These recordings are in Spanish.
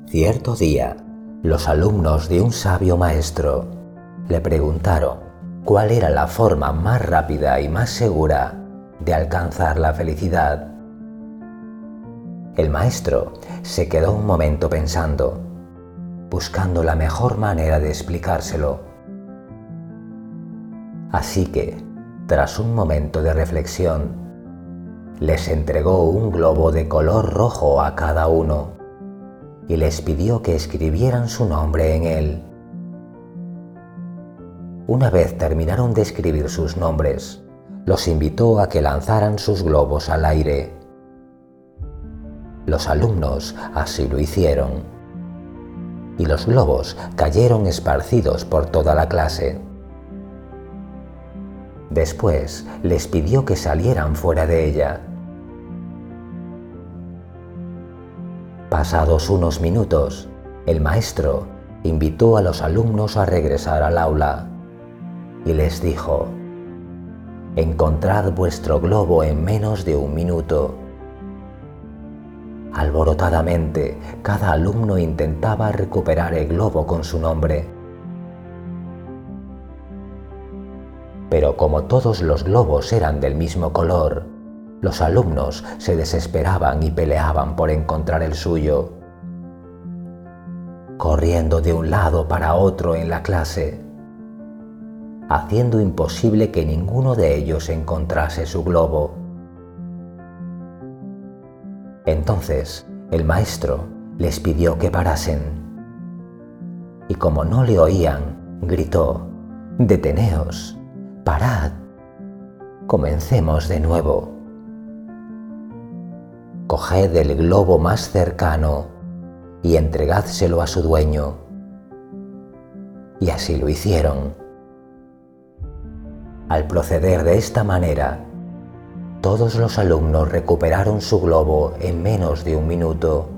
Cierto día, los alumnos de un sabio maestro le preguntaron cuál era la forma más rápida y más segura de alcanzar la felicidad. El maestro se quedó un momento pensando, buscando la mejor manera de explicárselo. Así que, tras un momento de reflexión, les entregó un globo de color rojo a cada uno y les pidió que escribieran su nombre en él. Una vez terminaron de escribir sus nombres, los invitó a que lanzaran sus globos al aire. Los alumnos así lo hicieron, y los globos cayeron esparcidos por toda la clase. Después les pidió que salieran fuera de ella. Pasados unos minutos, el maestro invitó a los alumnos a regresar al aula y les dijo: «Encontrad vuestro globo en menos de un minuto». Alborotadamente, cada alumno intentaba recuperar el globo con su nombre. Pero como todos los globos eran del mismo color, los alumnos se desesperaban y peleaban por encontrar el suyo, corriendo de un lado para otro en la clase, haciendo imposible que ninguno de ellos encontrase su globo. Entonces, el maestro les pidió que parasen, y como no le oían, gritó: «Deteneos, parad, comencemos de nuevo. Coged el globo más cercano y entregádselo a su dueño». Y así lo hicieron. Al proceder de esta manera, todos los alumnos recuperaron su globo en menos de un minuto.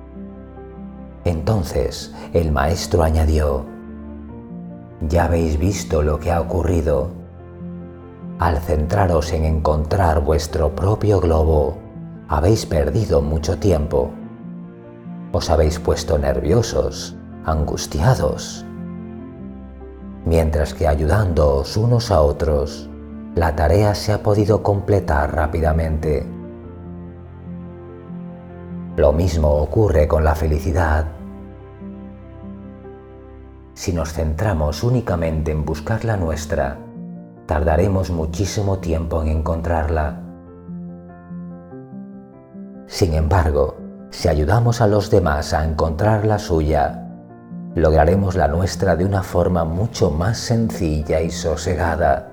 Entonces el maestro añadió: «Ya habéis visto lo que ha ocurrido. Al centraros en encontrar vuestro propio globo, habéis perdido mucho tiempo. Os habéis puesto nerviosos, angustiados. Mientras que ayudándoos unos a otros, la tarea se ha podido completar rápidamente». Lo mismo ocurre con la felicidad. Si nos centramos únicamente en buscar la nuestra, tardaremos muchísimo tiempo en encontrarla. Sin embargo, si ayudamos a los demás a encontrar la suya, lograremos la nuestra de una forma mucho más sencilla y sosegada.